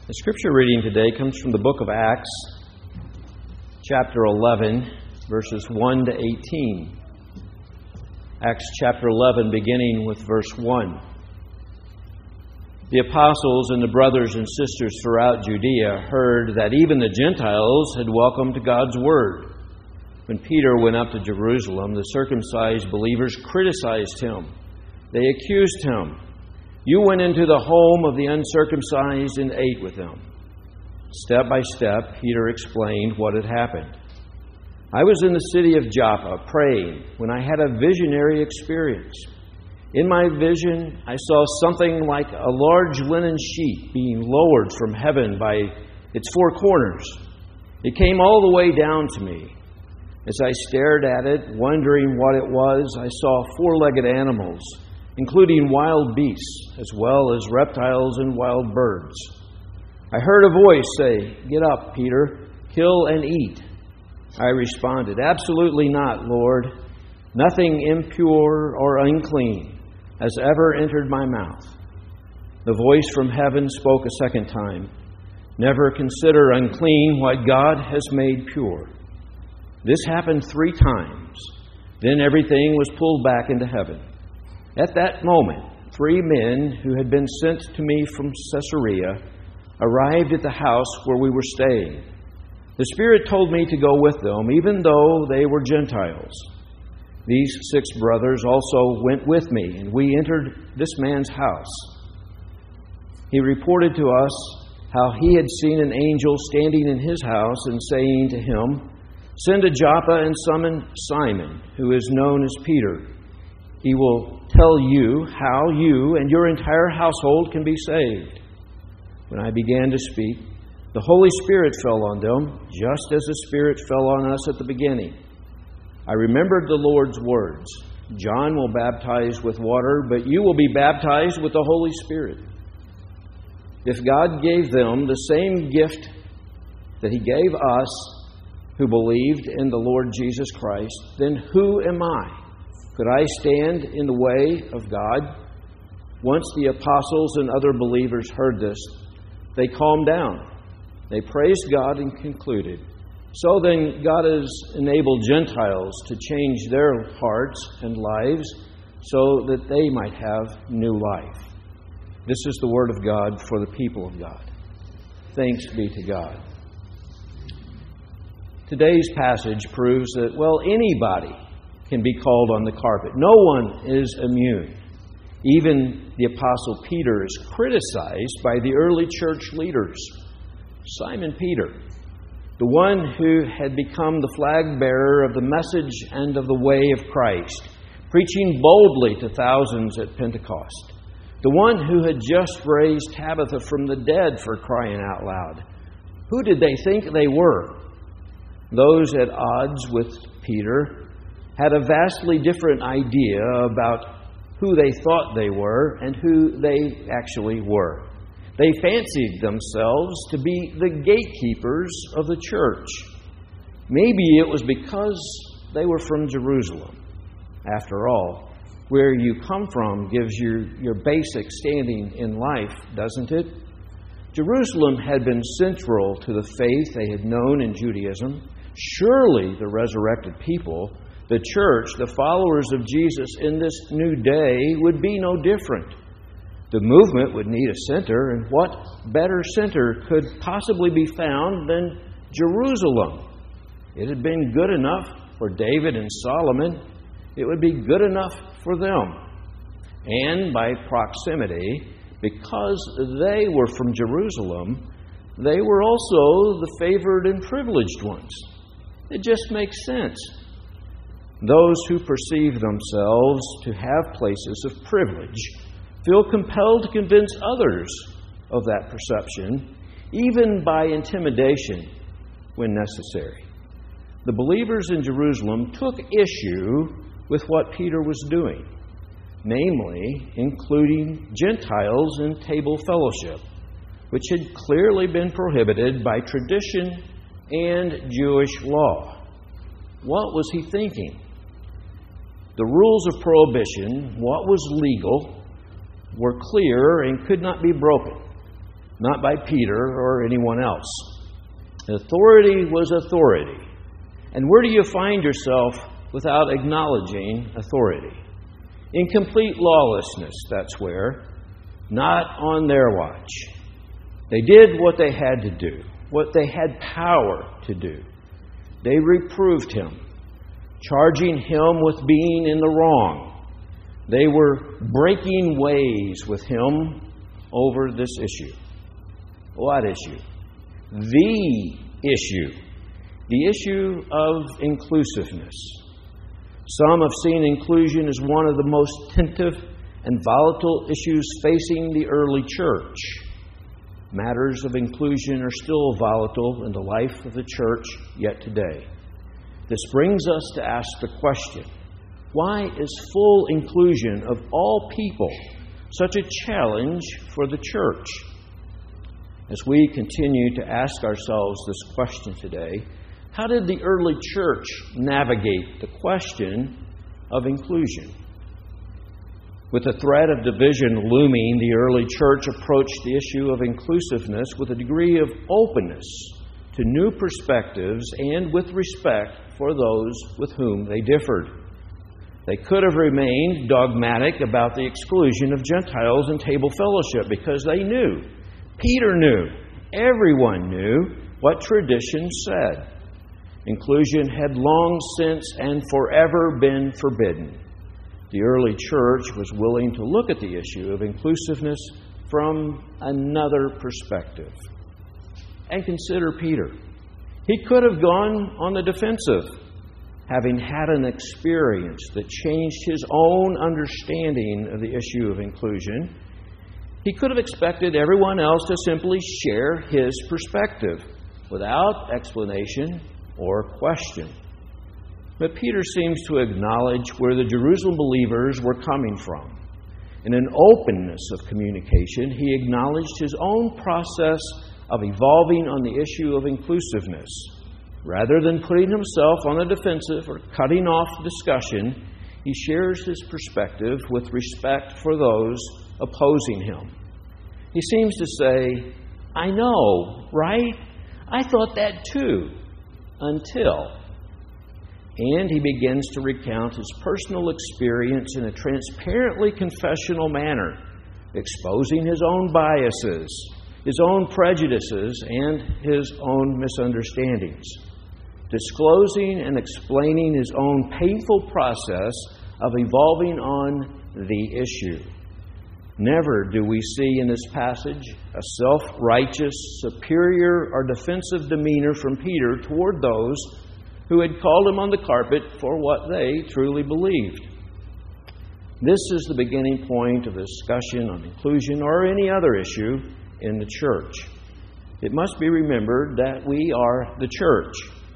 The scripture reading today comes from the book of Acts, chapter 11, verses 1 to 18. Acts chapter 11, beginning with verse 1. The apostles and the brothers and sisters throughout Judea heard that even the Gentiles had welcomed God's word. When Peter went up to Jerusalem, the circumcised believers criticized him. They accused him. "You went into the home of the uncircumcised and ate with them." Step by step, Peter explained what had happened. "I was in the city of Joppa praying when I had a visionary experience. In my vision, I saw something like a large linen sheet being lowered from heaven by its four corners. It came all the way down to me. As I stared at it, wondering what it was, I saw four-legged animals, including wild beasts, as well as reptiles and wild birds. I heard a voice say, 'Get up, Peter, kill and eat.' I responded, 'Absolutely not, Lord. Nothing impure or unclean has ever entered my mouth.' The voice from heaven spoke a second time, 'Never consider unclean what God has made pure.' This happened 3 times. Then everything was pulled back into heaven. At that moment, 3 men who had been sent to me from Caesarea arrived at the house where we were staying. The Spirit told me to go with them, even though they were Gentiles. These 6 brothers also went with me, and we entered this man's house. He reported to us how he had seen an angel standing in his house and saying to him, 'Send to Joppa and summon Simon, who is known as Peter. He will tell you how you and your entire household can be saved.' When I began to speak, the Holy Spirit fell on them, just as the Spirit fell on us at the beginning. I remembered the Lord's words, 'John will baptize with water, but you will be baptized with the Holy Spirit.' If God gave them the same gift that He gave us who believed in the Lord Jesus Christ, then who am I? Could I stand in the way of God?" Once the apostles and other believers heard this, they calmed down. They praised God and concluded, "So then God has enabled Gentiles to change their hearts and lives so that they might have new life." This is the word of God for the people of God. Thanks be to God. Today's passage proves that, anybody can be called on the carpet. No one is immune. Even the Apostle Peter is criticized by the early church leaders. Simon Peter, the one who had become the flag bearer of the message and of the way of Christ, preaching boldly to thousands at Pentecost. The one who had just raised Tabitha from the dead, for crying out loud. Who did they think they were? Those at odds with Peter had a vastly different idea about who they thought they were and who they actually were. They fancied themselves to be the gatekeepers of the church. Maybe it was because they were from Jerusalem. After all, where you come from gives you your basic standing in life, doesn't it? Jerusalem had been central to the faith they had known in Judaism. Surely the resurrected people, the church, the followers of Jesus in this new day, would be no different. The movement would need a center, and what better center could possibly be found than Jerusalem? It had been good enough for David and Solomon. It would be good enough for them. And by proximity, because they were from Jerusalem, they were also the favored and privileged ones. It just makes sense. Those who perceive themselves to have places of privilege feel compelled to convince others of that perception, even by intimidation when necessary. The believers in Jerusalem took issue with what Peter was doing, namely including Gentiles in table fellowship, which had clearly been prohibited by tradition and Jewish law. What was he thinking? The rules of prohibition, what was legal, were clear and could not be broken. not by Peter or anyone else. Authority was authority. And where do you find yourself without acknowledging authority? In complete lawlessness, that's where. Not on their watch. They did what they had to do, what they had power to do. They reproved him, charging him with being in the wrong. They were breaking ways with him over this issue. What issue? The issue. The issue of inclusiveness. Some have seen inclusion as one of the most tentative and volatile issues facing the early church. Matters of inclusion are still volatile in the life of the church yet today. This brings us to ask the question, why is full inclusion of all people such a challenge for the church? As we continue to ask ourselves this question today, how did the early church navigate the question of inclusion? With the threat of division looming, the early church approached the issue of inclusiveness with a degree of openness to new perspectives and with respect for those with whom they differed. They could have remained dogmatic about the exclusion of Gentiles in table fellowship because they knew, Peter knew, everyone knew what tradition said. Inclusion had long since and forever been forbidden. The early church was willing to look at the issue of inclusiveness from another perspective. And consider Peter. He could have gone on the defensive, having had an experience that changed his own understanding of the issue of inclusion. He could have expected everyone else to simply share his perspective without explanation or question. But Peter seems to acknowledge where the Jerusalem believers were coming from. In an openness of communication, he acknowledged his own process of evolving on the issue of inclusiveness. Rather than putting himself on the defensive or cutting off discussion, he shares his perspective with respect for those opposing him. He seems to say, I know, right? I thought that too. Until. And he begins to recount his personal experience in a transparently confessional manner, exposing his own biases, his own prejudices, and his own misunderstandings, disclosing and explaining his own painful process of evolving on the issue. Never do we see in this passage a self-righteous, superior, or defensive demeanor from Peter toward those who had called him on the carpet for what they truly believed. This is the beginning point of the discussion on inclusion or any other issue in the church. It must be remembered that we are the church.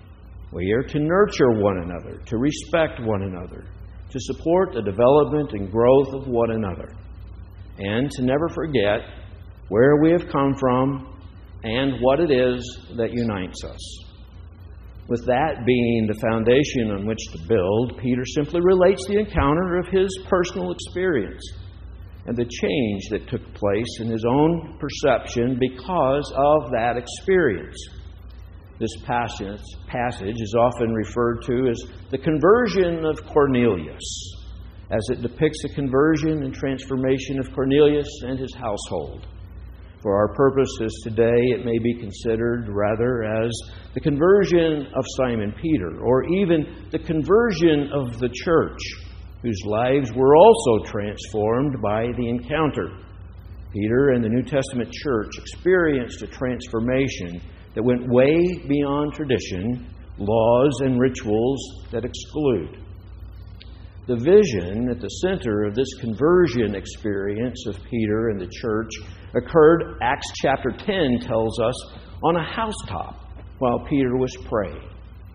We are to nurture one another, to respect one another, to support the development and growth of one another, and to never forget where we have come from and what it is that unites us. With that being the foundation on which to build, Peter simply relates the encounter of his personal experience and the change that took place in his own perception because of that experience. This passage is often referred to as the conversion of Cornelius, as it depicts the conversion and transformation of Cornelius and his household. For our purposes today, it may be considered rather as the conversion of Simon Peter, or even the conversion of the church, whose lives were also transformed by the encounter. Peter and the New Testament church experienced a transformation that went way beyond tradition, laws, and rituals that exclude. The vision at the center of this conversion experience of Peter and the church occurred, Acts chapter 10 tells us, on a housetop while Peter was praying.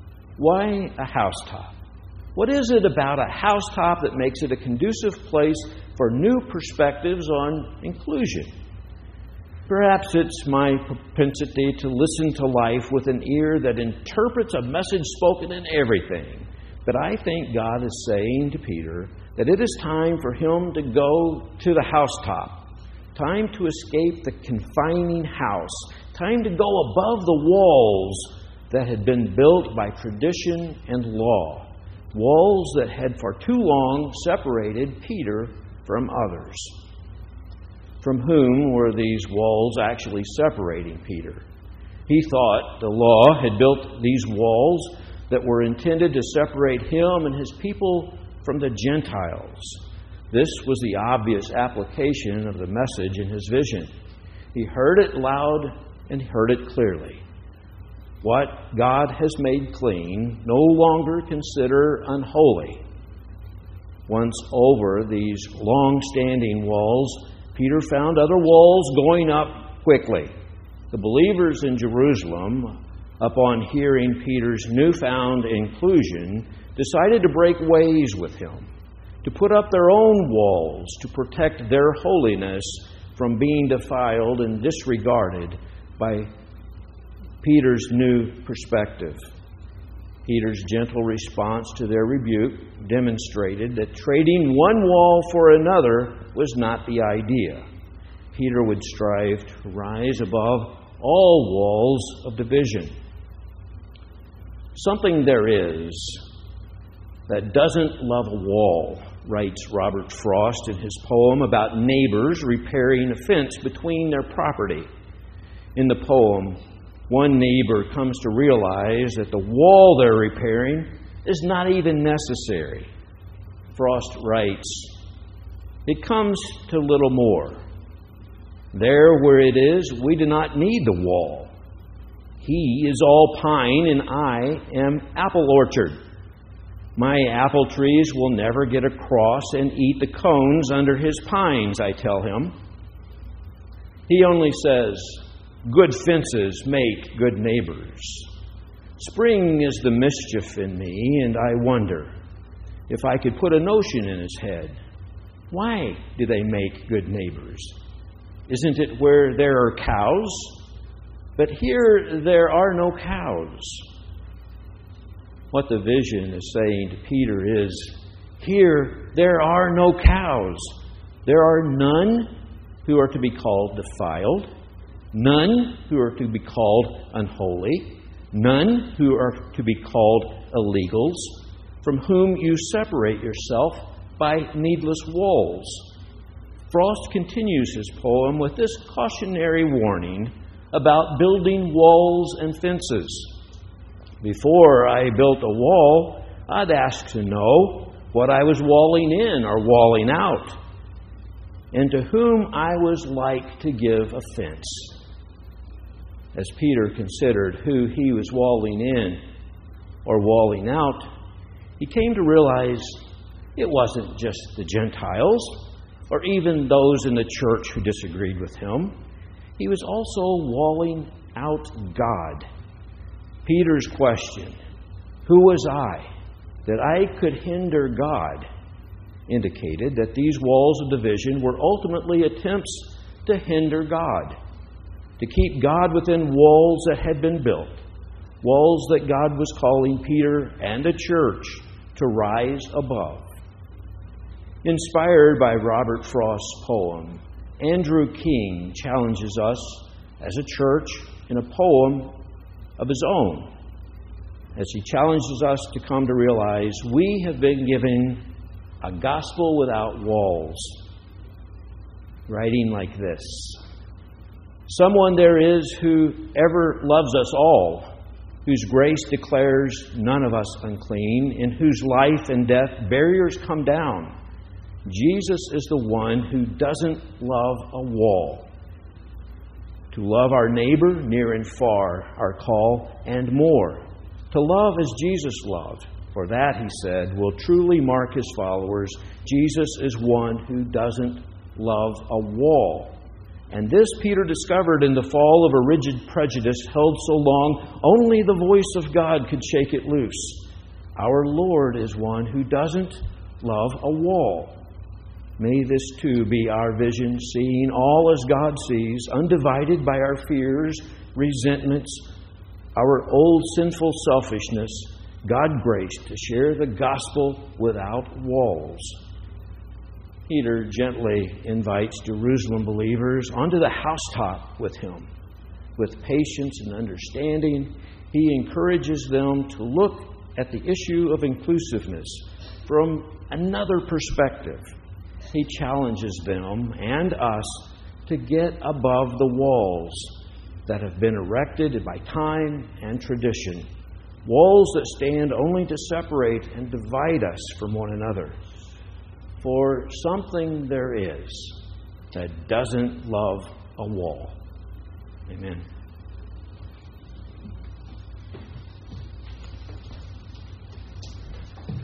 Why a housetop? What is it about a housetop that makes it a conducive place for new perspectives on inclusion? Perhaps it's my propensity to listen to life with an ear that interprets a message spoken in everything. But I think God is saying to Peter that it is time for him to go to the housetop, time to escape the confining house, time to go above the walls that had been built by tradition and law, walls that had for too long separated Peter from others. From whom were these walls actually separating Peter? He thought the law had built these walls that were intended to separate him and his people from the Gentiles. This was the obvious application of the message in his vision. He heard it loud and heard it clearly. What God has made clean, no longer consider unholy. Once over these long-standing walls, Peter found other walls going up quickly. The believers in Jerusalem, upon hearing Peter's newfound inclusion, decided to break ways with him, to put up their own walls to protect their holiness from being defiled and disregarded by Peter's new perspective. Peter's gentle response to their rebuke demonstrated that trading one wall for another was not the idea. Peter would strive to rise above all walls of division. Something there is that doesn't love a wall, writes Robert Frost in his poem about neighbors repairing a fence between their property. In the poem, one neighbor comes to realize that the wall they're repairing is not even necessary. Frost writes, "It comes to little more. There where it is, we do not need the wall. He is all pine and I am apple orchard. My apple trees will never get across and eat the cones under his pines," I tell him. He only says, "Good fences make good neighbors." Spring is the mischief in me, and I wonder if I could put a notion in his head. Why do they make good neighbors? Isn't it where there are cows? But here there are no cows. What the vision is saying to Peter is, here there are no cows. There are none who are to be called defiled, none who are to be called unholy, none who are to be called illegals, from whom you separate yourself by needless walls. Frost continues his poem with this cautionary warning about building walls and fences. Before I built a wall, I'd ask to know what I was walling in or walling out, and to whom I was like to give offense. As Peter considered who he was walling in or walling out, he came to realize it wasn't just the Gentiles or even those in the church who disagreed with him. He was also walling out God. Peter's question, "Who was I that I could hinder God?" indicated that these walls of division were ultimately attempts to hinder God, to keep God within walls that had been built, walls that God was calling Peter and the church to rise above. Inspired by Robert Frost's poem, Andrew King challenges us as a church in a poem of his own, as he challenges us to come to realize we have been given a gospel without walls. Writing like this, "Someone there is who ever loves us all, whose grace declares none of us unclean, in whose life and death barriers come down. Jesus is the one who doesn't love a wall. To love our neighbor near and far, our call, and more. To love as Jesus loved. For that, he said, will truly mark his followers. Jesus is one who doesn't love a wall." And this Peter discovered in the fall of a rigid prejudice held so long, only the voice of God could shake it loose. Our Lord is one who doesn't love a wall. May this too be our vision, seeing all as God sees, undivided by our fears, resentments, our old sinful selfishness, God graced to share the gospel without walls. Peter gently invites Jerusalem believers onto the housetop with him. With patience and understanding, he encourages them to look at the issue of inclusiveness from another perspective. He challenges them and us to get above the walls that have been erected by time and tradition, walls that stand only to separate and divide us from one another. For something there is that doesn't love a wall. Amen.